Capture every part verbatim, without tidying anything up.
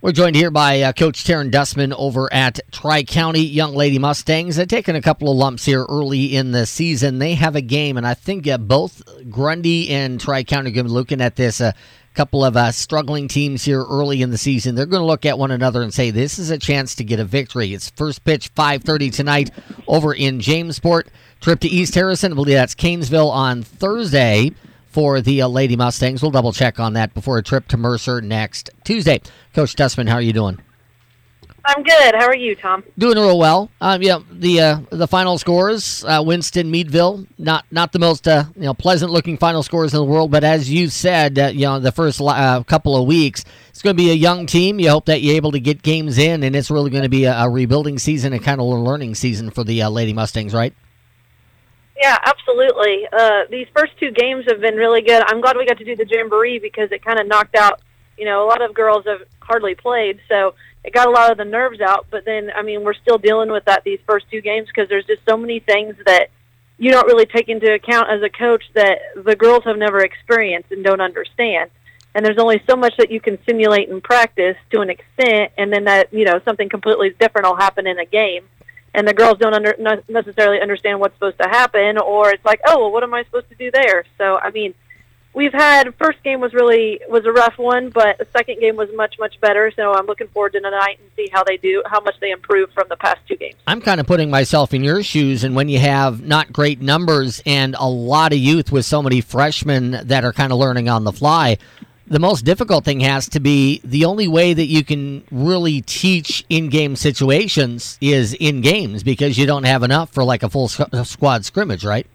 We're joined here by uh, Coach Taryn Dustman over at Tri-County Young Lady Mustangs. They've taken a couple of lumps here early in the season. They have a game, and I think uh, both Grundy and Tri-County are going to be looking at this. A uh, couple of uh, struggling teams here early in the season. They're going to look at one another and say, this is a chance to get a victory. It's first pitch, five thirty tonight over in Jamesport. Trip to East Harrison. I believe that's Canesville on Thursday for the uh, Lady Mustangs. We'll double check on that before a trip to Mercer next Tuesday. Coach Dustman, how are you doing? I'm good. How are you, Tom? Doing real well. Um, yeah, the uh, the final scores: uh, Winston, Meadville. Not not the most uh, you know pleasant looking final scores in the world, but as you said, uh, you know the first uh, couple of weeks, it's going to be a young team. You hope that you're able to get games in, and it's really going to be a, a rebuilding season and kind of a learning season for the uh, Lady Mustangs, right? Yeah, absolutely. Uh, these first two games have been really good. I'm glad we got to do the Jamboree because it kind of knocked out, you know, a lot of girls have hardly played, so it got a lot of the nerves out. But then, I mean, we're still dealing with that these first two games because there's just so many things that you don't really take into account as a coach that the girls have never experienced and don't understand. And there's only so much that you can simulate and practice to an extent, and then that, you know, something completely different will happen in a game. And the girls don't under, not necessarily understand what's supposed to happen, or it's like, oh, well, what am I supposed to do there? So, I mean, we've had, first game was really, was a rough one, but the second game was much, much better. So I'm looking forward to tonight and see how they do, how much they improve from the past two games. I'm kind of putting myself in your shoes, and when you have not great numbers and a lot of youth with so many freshmen that are kind of learning on the fly, the most difficult thing has to be the only way that you can really teach in-game situations is in games because you don't have enough for like a full squad scrimmage, right?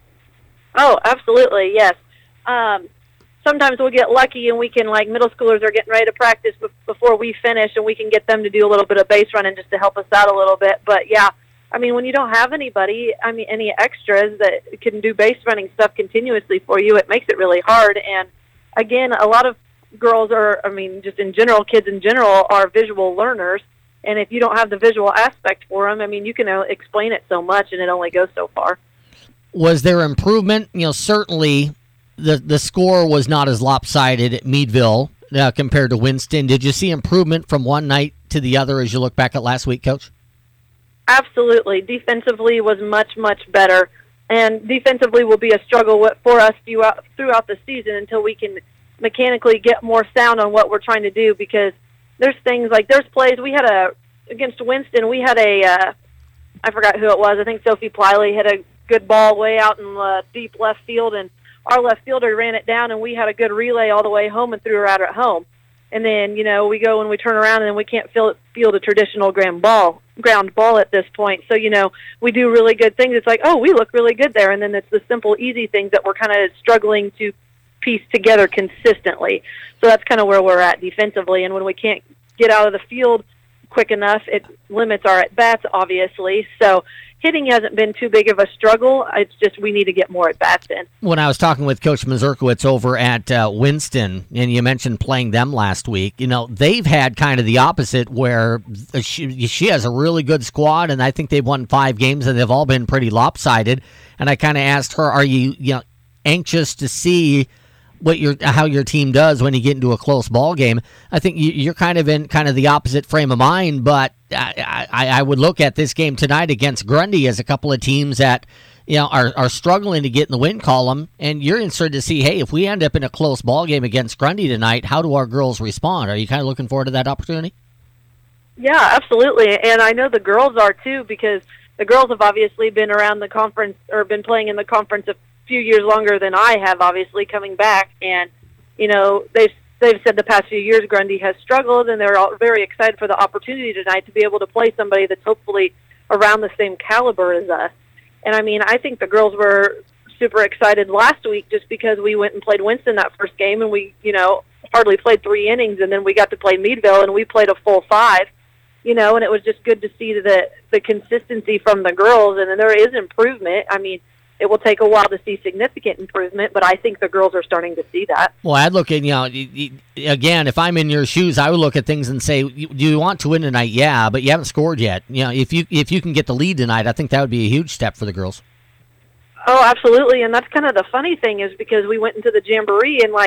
Oh, absolutely, yes. Um, sometimes we'll get lucky and we can, like, middle schoolers are getting ready to practice be- before we finish, and we can get them to do a little bit of base running just to help us out a little bit. But, yeah, I mean, when you don't have anybody, I mean, any extras that can do base running stuff continuously for you, it makes it really hard. And again, a lot of girls are, I mean, just in general, kids in general are visual learners. And if you don't have the visual aspect for them, I mean, you can uh, explain it so much and it only goes so far. Was there improvement? You know, certainly the, the score was not as lopsided at Meadville uh, compared to Winston. Did you see improvement from one night to the other as you look back at last week, Coach? Absolutely. Defensively was much, much better. And defensively will be a struggle for us throughout, throughout the season until we can mechanically get more sound on what we're trying to do, because there's things like there's plays. We had a, against Winston, we had a, uh, I forgot who it was. I think Sophie Pliley hit a good ball way out in the deep left field, and our left fielder ran it down, and we had a good relay all the way home and threw her out at home. And then, you know, we go and we turn around and we can't field, field a traditional ground ball, ground ball at this point. So, you know, we do really good things. It's like, oh, we look really good there. And then it's the simple, easy things that we're kind of struggling to piece together consistently. So that's kind of where we're at defensively. And when we can't get out of the field quick enough, it limits our at-bats, obviously. So hitting hasn't been too big of a struggle. It's just we need to get more at-bats in. When I was talking with Coach Mazurkowitz over at uh, Winston, and you mentioned playing them last week, you know, they've had kind of the opposite where she, she has a really good squad, and I think they've won five games, and they've all been pretty lopsided. And I kind of asked her, are you, you know, anxious to see what your how your team does when you get into a close ball game? I think you're kind of in kind of the opposite frame of mind, but I, I, I would look at this game tonight against Grundy as a couple of teams that, you know, are, are struggling to get in the win column, and you're interested to see, hey, if we end up in a close ball game against Grundy tonight, how do our girls respond? Are you kind of looking forward to that opportunity? Yeah, absolutely, and I know the girls are too, because the girls have obviously been around the conference or been playing in the conference a few years longer than I have, obviously, coming back. And, you know, they've, they've said the past few years Grundy has struggled, and they're all very excited for the opportunity tonight to be able to play somebody that's hopefully around the same caliber as us. And, I mean, I think the girls were super excited last week just because we went and played Winston that first game, and we, you know, hardly played three innings, and then we got to play Meadville, and we played a full five. You know, and it was just good to see the the consistency from the girls, and then there is improvement. I mean, it will take a while to see significant improvement, but I think the girls are starting to see that. Well, I'd look at, you know, again, if I'm in your shoes, I would look at things and say, do you want to win tonight? Yeah, but you haven't scored yet. You know, if you if you can get the lead tonight, I think that would be a huge step for the girls. Oh, absolutely, and that's kind of the funny thing is because we went into the Jamboree and, like,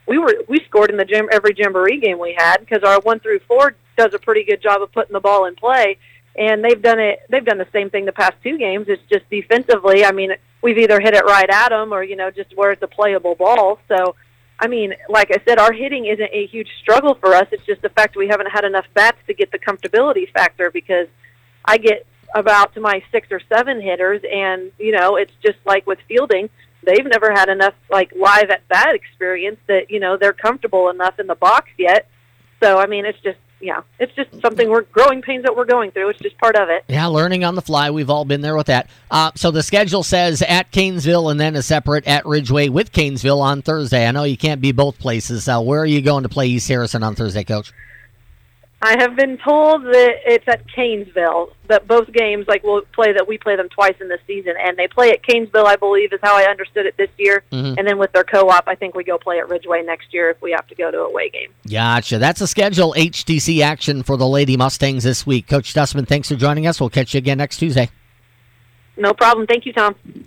we were we scored in the gym every jamboree game we had because our one through four does a pretty good job of putting the ball in play, and they've done it. They've done the same thing the past two games. It's just defensively. I mean, we've either hit it right at them or you know just where it's a playable ball. So, I mean, like I said, our hitting isn't a huge struggle for us. It's just the fact we haven't had enough bats to get the comfortability factor because I get about to my six or seven hitters, and you know it's just like with fielding. They've never had enough like live at bat experience that you know they're comfortable enough in the box yet. So I mean, it's just yeah, it's just something we're growing pains that we're going through. It's just part of it. Yeah, learning on the fly. We've all been there with that. Uh, so the schedule says at Canesville and then a separate at Ridgeway with Canesville on Thursday. I know you can't be both places. Uh, where are you going to play East Harrison on Thursday, Coach? I have been told that it's at Canesville, that both games, like we'll play that we play them twice in this season, and they play at Canesville, I believe, is how I understood it this year. Mm-hmm. And then with their co-op, I think we go play at Ridgeway next year if we have to go to a away game. Gotcha. That's a schedule H T C action for the Lady Mustangs this week. Coach Stussman, thanks for joining us. We'll catch you again next Tuesday. No problem. Thank you, Tom.